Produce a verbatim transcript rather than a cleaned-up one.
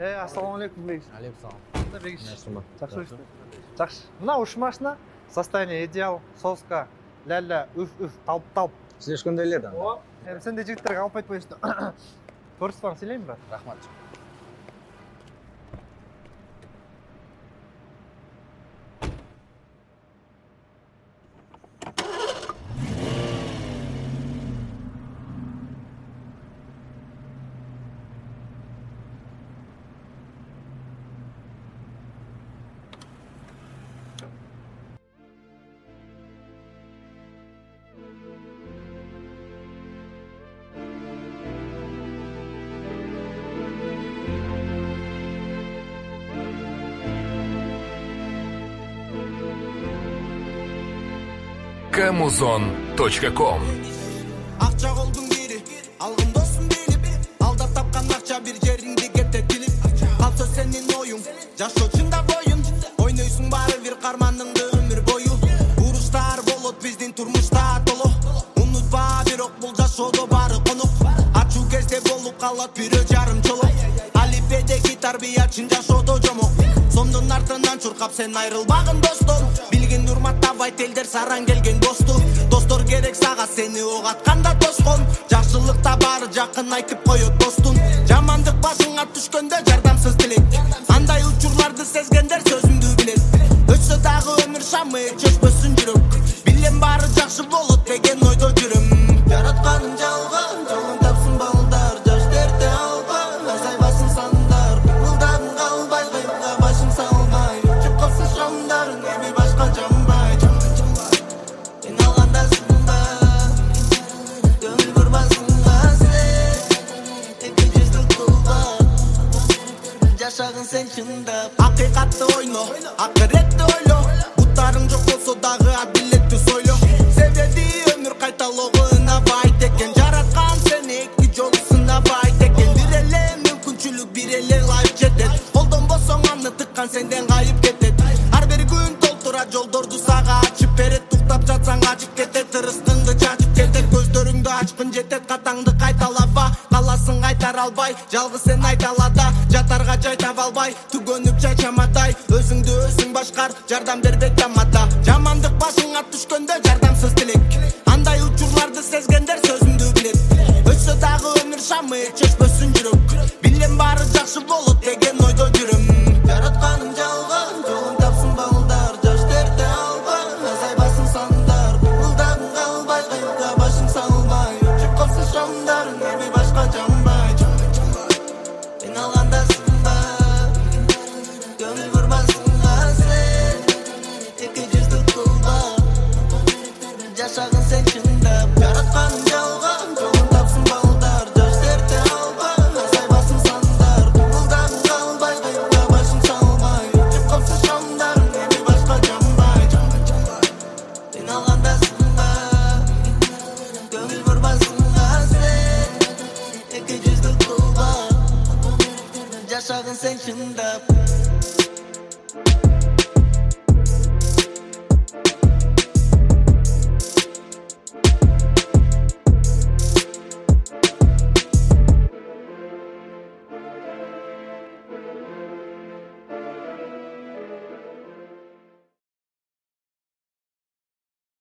Э, ассаламу алейкум, Бегиш. Алейкум салам. Кандай Бегиш? Жақсы жүрсің? Жақсы. Мына үш машина, состояние идеал, соска, ля-ля, үф-үф, талп-талп. Слишком далеко. О, эми сен де жигиттерге алып айтпай жүрсүң. Көрсөтүп барың, сыйлайм, брат. Рахмат. камузон точка ком. Акча колдун бири, алгын досун билип, алдап тапкан акча бир жериңди кететилип. Калса сенин оюң, жашоо чындап оюн, ойнойсуң баары бир карманыңды өмүр бою. Уруштар болот биздин турмушта толо, унутпа бирок бул жашоодо баары конок. Ачуу кезде болуп калат бирөө жарым чолок, алипедеги тарбия чын жашоодо жомок. Сомдун артынан чуркап сен айрылбагын достор, билгин урматтабайт элдер сараң келген досту. Достор керек сага сени ок атканда тоскон, жакшылыкта баары жакын айтып коет достун. Жамандык башыңа түшкөндө жардамсыз тилек, андай учурларды сезгендер сөзүмдү билет. Өтсө дагы өмүр шамы чөчпөсүн жүрөк, билем баары жакшы болот деген ойдо жүрөм. Жаратканың жалган, жолун тапсын балдар, жаш дерте алба, азайбасын сандар. Мылдагың калбай, кыйынга башың салбай, өчүп калсын шамдарың, эми башка жамбай. Сен алганда сынба, көңүл бурбасынга сен, эки жүздүк кылба, жашагын сен чындап. Акыйкатты ойно, акыретти ойло, буттарың жок болсо дагы адилетти сойло. Себеби өмүр кайталоого ынабайт экен, жараткан сени эки жолу сынабайт экен. Бир эле мүмкүнчүлүк, бир эле лайф жетет, колдонбосоң аны тыккан сенден кайып кетет. Ар бир күн толтура жолдорду сага ачып берет, туктап жатсаң ачып кетет, ырыскыңды чачып кетет. Көздөрүңдү ачкын жетет, катаңды кайталаба, каласың кайтар албай, жалгыз сен айталада, жатарга жай таба албай, түгөнүп чачамадай. Өзүңдү өзүң башкар, жардам бербек тамада. Жамандык башыңа түшкөндө жардамсыз тилек, андай учурларды сезгендер сөзүмдү билет. Өтсө дагы өмүр шамы чөчпөсүн жүрөк, билем баары жакшы болот деген ойдо жүрөм. Жаратканың жалган, жолун тапсын балдар, жаш дерте алба, азайбасын сандар. Мылдагың калбай, кыйынга башың салбай, өчүп калсын шамдарың, эми башка жамбай. Сен алганда сынба, көңүл бурбасынга сен, эки жүздүк кылба, жашагын сен чындап. Жаратканың жалган, жолун тапсын балдар, жаш дерте алба, азайбасын сандар. Мылдагың калбай, кыйынга башың салбай, өчүп калсын шамдарың, эми башка жамбай. Сен алганда сынба, көңүл бурбасынга сен, эки жүздүк кылба, жашагын сен чындап.